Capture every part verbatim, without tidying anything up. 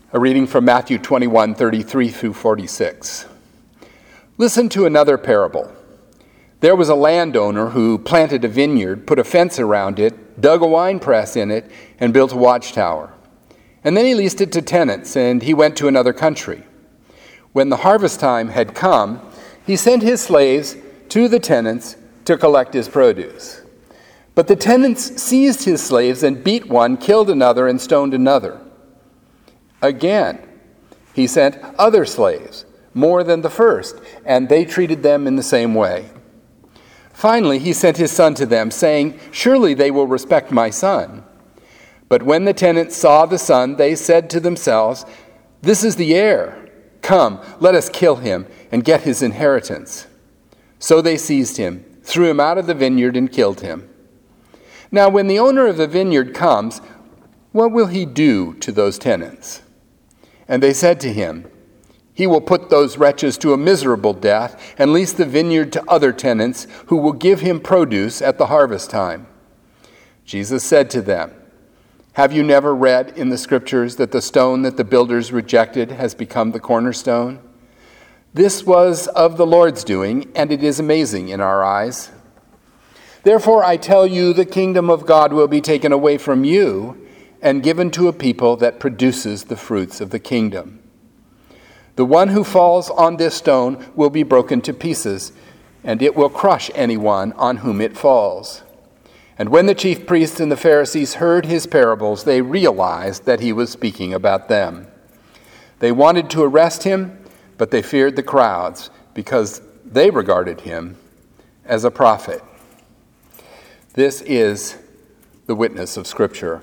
A reading from Matthew twenty-one, thirty-three through forty-six. Listen to another parable. There was a landowner who planted a vineyard, put a fence around it, dug a wine press in it, and built a watchtower. And then he leased it to tenants, and he went to another country. When the harvest time had come, he sent his slaves to the tenants to collect his produce. But the tenants seized his slaves and beat one, killed another, and stoned another. Again, he sent other slaves, more than the first, and they treated them in the same way. Finally, he sent his son to them, saying, "Surely they will respect my son." But when the tenants saw the son, they said to themselves, "This is the heir. Come, let us kill him and get his inheritance." So they seized him, threw him out of the vineyard, and killed him. Now, when the owner of the vineyard comes, what will he do to those tenants? And they said to him, "He will put those wretches to a miserable death and lease the vineyard to other tenants who will give him produce at the harvest time." Jesus said to them, "Have you never read in the scriptures that the stone that the builders rejected has become the cornerstone? This was of the Lord's doing, and it is amazing in our eyes. Therefore I tell you, the kingdom of God will be taken away from you and given to a people that produces the fruits of the kingdom. The one who falls on this stone will be broken to pieces, and it will crush anyone on whom it falls." And when the chief priests and the Pharisees heard his parables, they realized that he was speaking about them. They wanted to arrest him, but they feared the crowds because they regarded him as a prophet. This is the witness of Scripture.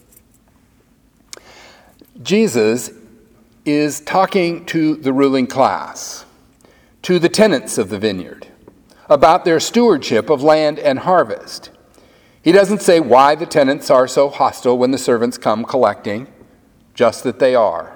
Jesus is talking to the ruling class, to the tenants of the vineyard, about their stewardship of land and harvest. He doesn't say why the tenants are so hostile when the servants come collecting, just that they are.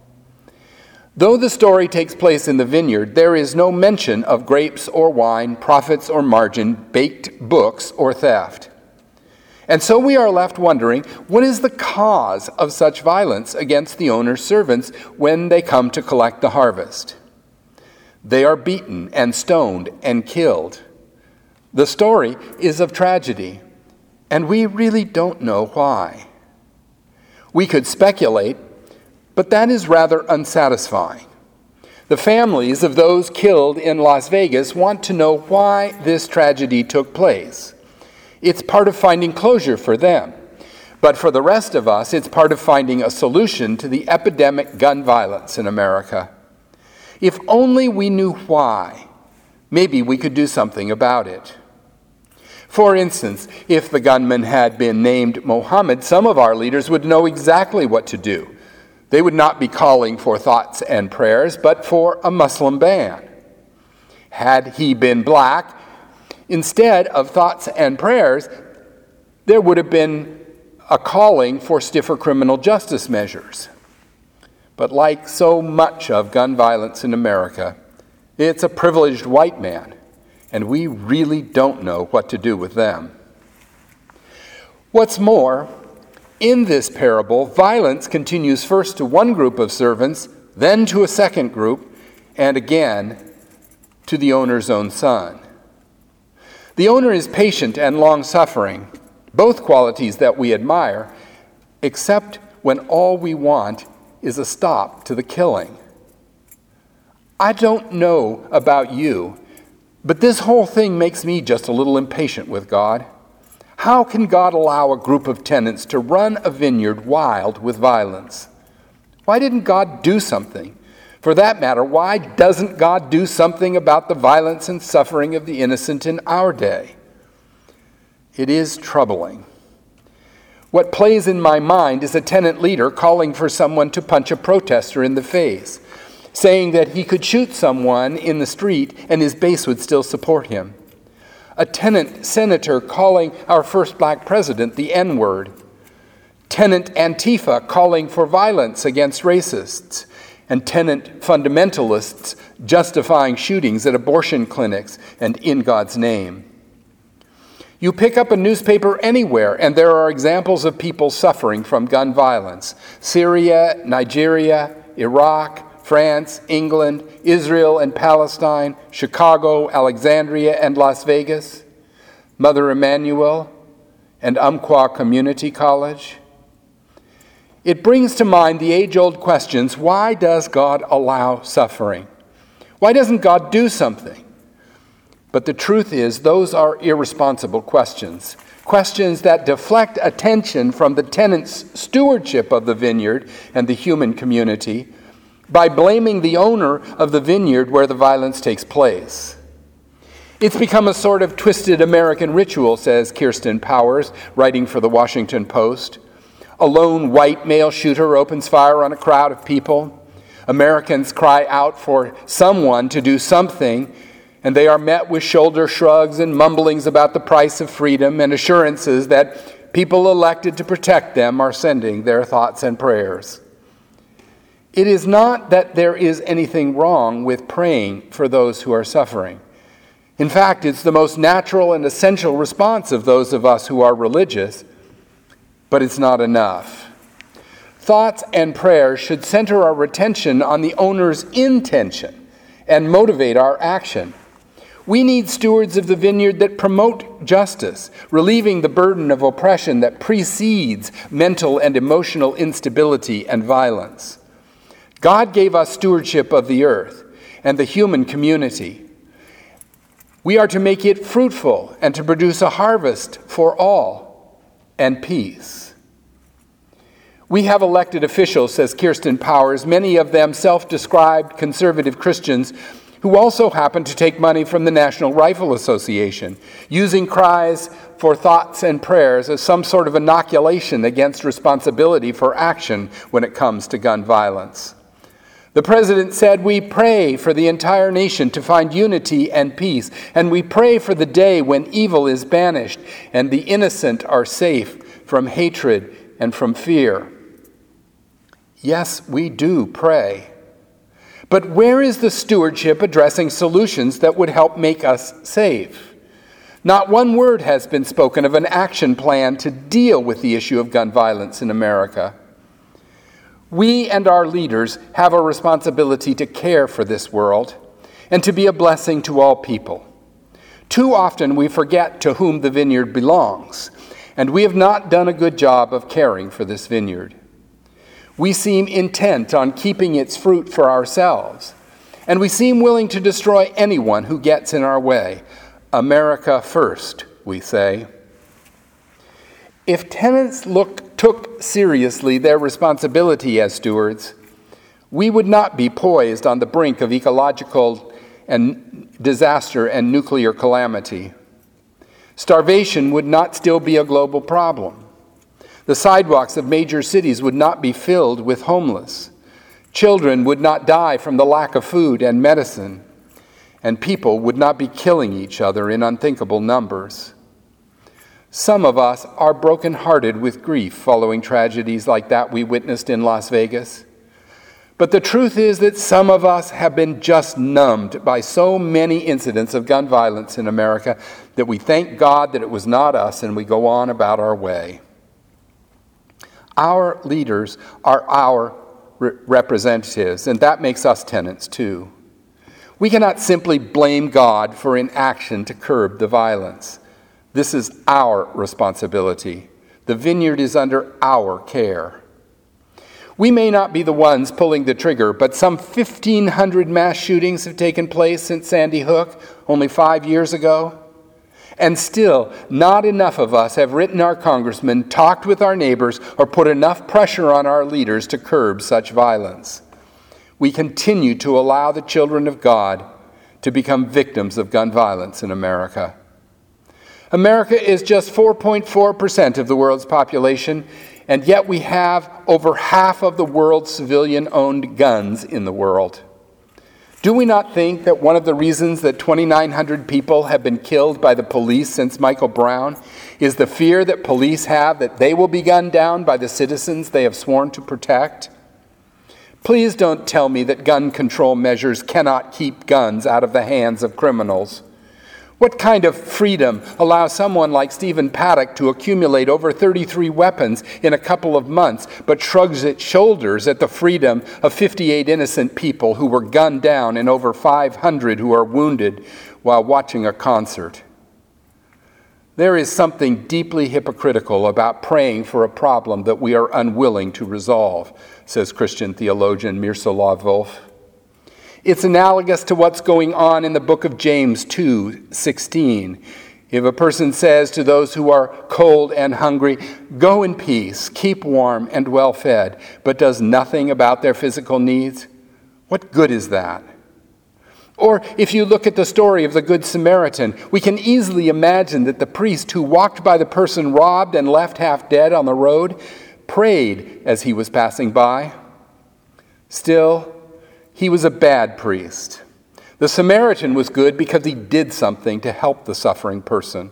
Though the story takes place in the vineyard, there is no mention of grapes or wine, profits or margin, baked books or theft. And so we are left wondering, what is the cause of such violence against the owner's servants when they come to collect the harvest? They are beaten and stoned and killed. The story is of tragedy, and we really don't know why. We could speculate, but that is rather unsatisfying. The families of those killed in Las Vegas want to know why this tragedy took place. It's part of finding closure for them. But for the rest of us, it's part of finding a solution to the epidemic gun violence in America. If only we knew why, maybe we could do something about it. For instance, if the gunman had been named Mohammed, some of our leaders would know exactly what to do. They would not be calling for thoughts and prayers, but for a Muslim ban. Had he been black, instead of thoughts and prayers, there would have been a calling for stiffer criminal justice measures. But like so much of gun violence in America, it's a privileged white man, and we really don't know what to do with them. What's more, in this parable, violence continues first to one group of servants, then to a second group, and again to the owner's own son. The owner is patient and long-suffering, both qualities that we admire, except when all we want is a stop to the killing. I don't know about you, but this whole thing makes me just a little impatient with God. How can God allow a group of tenants to run a vineyard wild with violence? Why didn't God do something? For that matter, why doesn't God do something about the violence and suffering of the innocent in our day? It is troubling. What plays in my mind is a tenant leader calling for someone to punch a protester in the face, saying that he could shoot someone in the street and his base would still support him. A tenant senator calling our first black president the N-word. Tenant Antifa calling for violence against racists. And tenant fundamentalists justifying shootings at abortion clinics and in God's name. You pick up a newspaper anywhere, and there are examples of people suffering from gun violence. Syria, Nigeria, Iraq, France, England, Israel and Palestine, Chicago, Alexandria, and Las Vegas, Mother Emanuel, and Umpqua Community College. It brings to mind the age-old questions: why does God allow suffering? Why doesn't God do something? But the truth is, those are irresponsible questions. Questions that deflect attention from the tenant's stewardship of the vineyard and the human community by blaming the owner of the vineyard where the violence takes place. It's become a sort of twisted American ritual, says Kirsten Powers, writing for the Washington Post. A lone white male shooter opens fire on a crowd of people. Americans cry out for someone to do something, and they are met with shoulder shrugs and mumblings about the price of freedom and assurances that people elected to protect them are sending their thoughts and prayers. It is not that there is anything wrong with praying for those who are suffering. In fact, it's the most natural and essential response of those of us who are religious, but it's not enough. Thoughts and prayers should center our attention on the owner's intention and motivate our action. We need stewards of the vineyard that promote justice, relieving the burden of oppression that precedes mental and emotional instability and violence. God gave us stewardship of the earth and the human community. We are to make it fruitful and to produce a harvest for all and peace. We have elected officials, says Kirsten Powers, many of them self-described conservative Christians, who also happen to take money from the National Rifle Association, using cries for thoughts and prayers as some sort of inoculation against responsibility for action when it comes to gun violence. The president said, "We pray for the entire nation to find unity and peace, and we pray for the day when evil is banished and the innocent are safe from hatred and from fear." Yes, we do pray. But where is the stewardship addressing solutions that would help make us safe? Not one word has been spoken of an action plan to deal with the issue of gun violence in America. We and our leaders have a responsibility to care for this world and to be a blessing to all people. Too often we forget to whom the vineyard belongs, and we have not done a good job of caring for this vineyard. We seem intent on keeping its fruit for ourselves, and we seem willing to destroy anyone who gets in our way. America first, we say. If tenants looked, took seriously their responsibility as stewards, we would not be poised on the brink of ecological and disaster and nuclear calamity. Starvation would not still be a global problem. The sidewalks of major cities would not be filled with homeless. Children would not die from the lack of food and medicine, and people would not be killing each other in unthinkable numbers. Some of us are brokenhearted with grief following tragedies like that we witnessed in Las Vegas. But the truth is that some of us have been just numbed by so many incidents of gun violence in America that we thank God that it was not us and we go on about our way. Our leaders are our re- representatives, and that makes us tenants too. We cannot simply blame God for inaction to curb the violence. This is our responsibility. The vineyard is under our care. We may not be the ones pulling the trigger, but some fifteen hundred mass shootings have taken place since Sandy Hook only five years ago. And still, not enough of us have written our congressmen, talked with our neighbors, or put enough pressure on our leaders to curb such violence. We continue to allow the children of God to become victims of gun violence in America. America is just four point four percent of the world's population, and yet we have over half of the world's civilian-owned guns in the world. Do we not think that one of the reasons that twenty-nine hundred people have been killed by the police since Michael Brown is the fear that police have that they will be gunned down by the citizens they have sworn to protect? Please don't tell me that gun control measures cannot keep guns out of the hands of criminals. What kind of freedom allows someone like Stephen Paddock to accumulate over thirty-three weapons in a couple of months, but shrugs its shoulders at the freedom of fifty-eight innocent people who were gunned down and over five hundred who are wounded while watching a concert? There is something deeply hypocritical about praying for a problem that we are unwilling to resolve, says Christian theologian Miroslav Volf. It's analogous to what's going on in the book of James two sixteen. If a person says to those who are cold and hungry, "Go in peace, keep warm and well fed," but does nothing about their physical needs, what good is that? Or if you look at the story of the Good Samaritan, we can easily imagine that the priest who walked by the person robbed and left half dead on the road prayed as he was passing by. Still, he was a bad priest. The Samaritan was good because he did something to help the suffering person.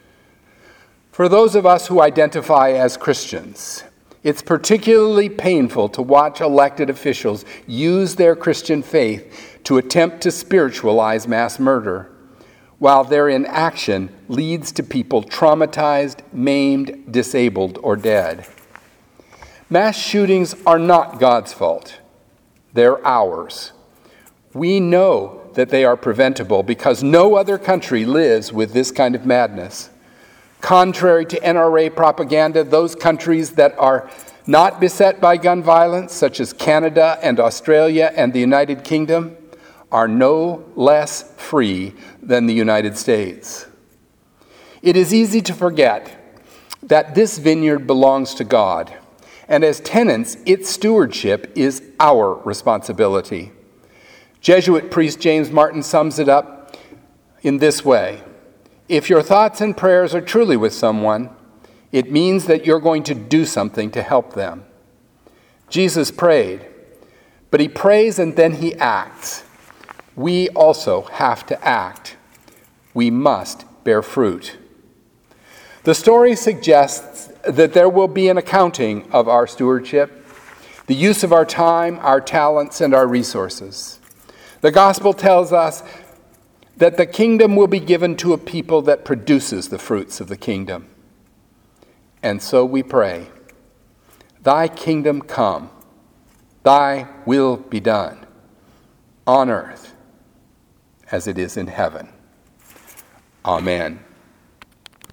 For those of us who identify as Christians, it's particularly painful to watch elected officials use their Christian faith to attempt to spiritualize mass murder, while their inaction leads to people traumatized, maimed, disabled, or dead. Mass shootings are not God's fault. They're ours. We know that they are preventable because no other country lives with this kind of madness. Contrary to N R A propaganda, those countries that are not beset by gun violence, such as Canada and Australia and the United Kingdom, are no less free than the United States. It is easy to forget that this vineyard belongs to God, and as tenants, its stewardship is our responsibility. Jesuit priest James Martin sums it up in this way: if your thoughts and prayers are truly with someone, it means that you're going to do something to help them. Jesus prayed, but he prays and then he acts. We also have to act. We must bear fruit. The story suggests that there will be an accounting of our stewardship, the use of our time, our talents, and our resources. The gospel tells us that the kingdom will be given to a people that produces the fruits of the kingdom. And so we pray, "Thy kingdom come, thy will be done, on earth as it is in heaven." Amen.